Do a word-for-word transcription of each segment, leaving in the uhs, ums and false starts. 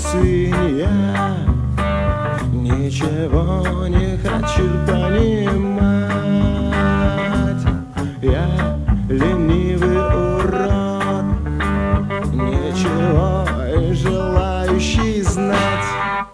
свинья. Ничего не хочу понимать. Я ленивый урод, ничего и желающий знать.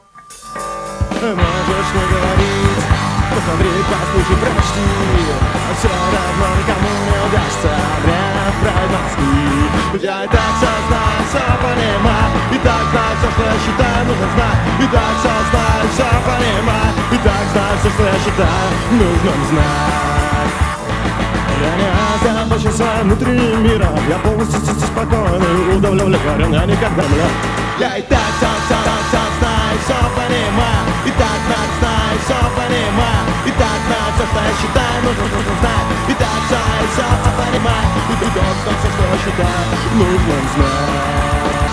Можешь не говорить, посмотри, послушай, прочти. Все равно никому не удастся время править мозги. Я и так все знаю, все понимаю, и так знаю все, что я считаю нужно знать. И так все знаю, все понимаю, и так знаю все, что я считаю нужным знать. Я не озабочен своим внутренним миром, я полностью спокойный, удовлетворен, я никогда млек. Я и так все, все, все знаю, все понимаю, и так, так знаю, все понимаю, и так знаю все, что я считаю нужно знать. И так все, все понимаю, и так знаю все, что я считаю нужным знать.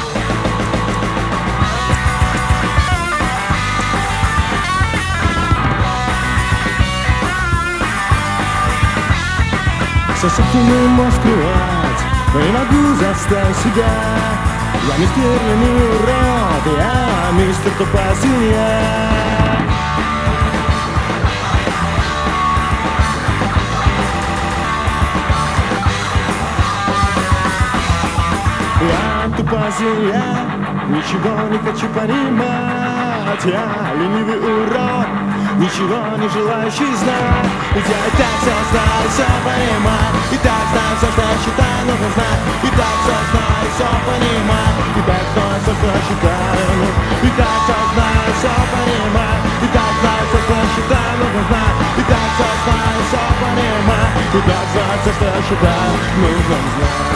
Все собственный мозг скрывать, но не могу заставить себя. Я мистер ленивый урод, я мистер тупая свинья. Я тупая свинья, ничего не хочу понимать. Я ленивый урод, ничего не желающий знать. Ведь я и так все знаю, все понимаю, и так знаю все, что я считаю нужно знать. И так все знаю, все понимаю, и так знаю все, что я считаю нужно. И так все знаю, все понимаю, и так знаю все, что я считаю нужно знать. И так все знаю, все понимаю, и так знаю все, что я считаю нужно знать.